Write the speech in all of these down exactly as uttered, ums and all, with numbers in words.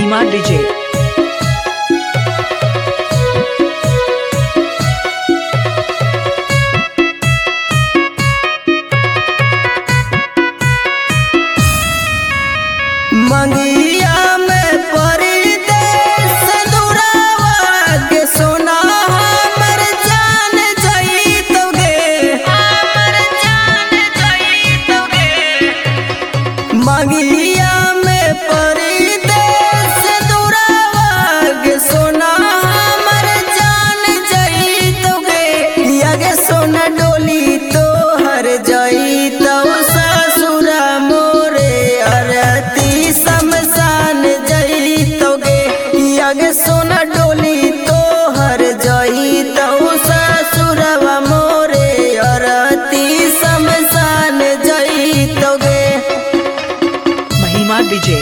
महिमा डीजे। मंगिया में परदेस दुरावा के सोना हमर जान जइतोगे, हमर जान जइतोगे। मंगिया में परदेस दुरावा के सोना हमर जान जइतोगे। यगे सोना डोली तो हर जइतो ससुरा मोरे अरती शमशान जइतोगे। यगे सोना डोली तो हर जइतो ससुरवा मोरे अरती शमशान जइतोगे। महिमा डीजे।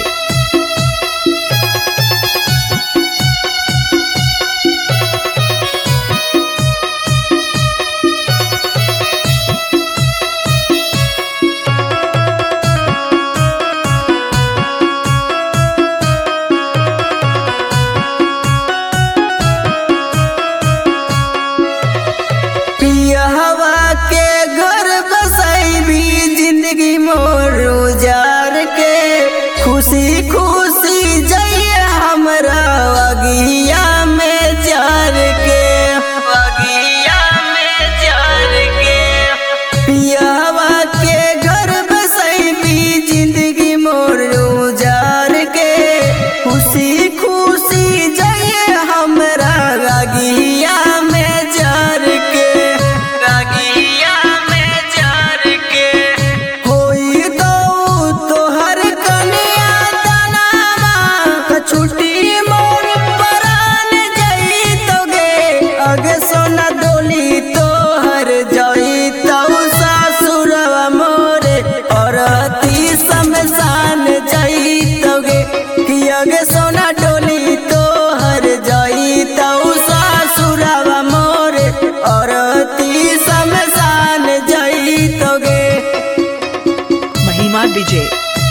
हवा के घर बसाई भी जिंदगी मोर उजार के, खुशी खुशी जाइए हमरा अगिया में जार के, अगिया में जार के। पियावा के घर बसाई भी जिंदगी मोर उजार के, खुशी खुशी जाइए हमरा अगिया में जार के। छुट्टी मोर परान जइतोगे। अगे सोना डोली तोहर जइतो ससुरवा मोरे अरती शमशान जइतोगे। कि अगे सोना डोली तोहर जइतो ससुरवा मोरे अरती शमशान जइतोगे। महिमा डीजे।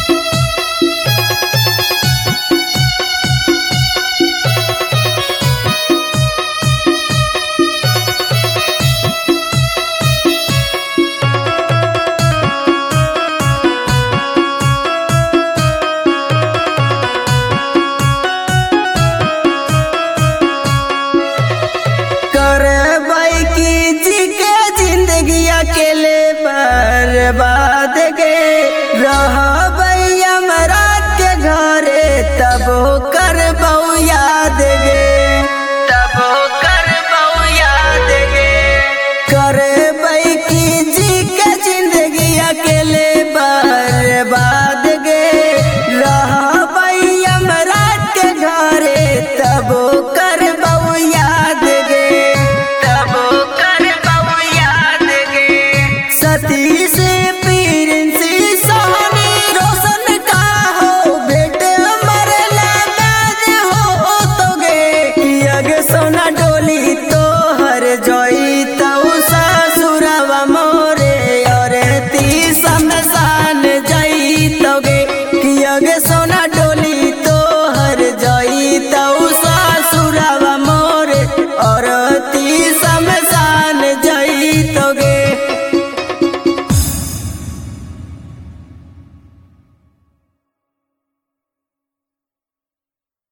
अकेले बर्बाद के रहबै हमरा के घरे, तब करबौ याद गे, तब करबौ याद गे। करबै की जी के जिंदगी अकेले बर्बाद गे, रहबै हमरा के घरे, तब करबौ याद गे, तब करबौ याद गे। सती से पीरंसी सोहनी रोशन का हो भेट मरला बाज हो तोगे। यगे सोना डोली तो हर जइतो ससुरवा मोरे अरती शमशान जइतोगे। यगे सोना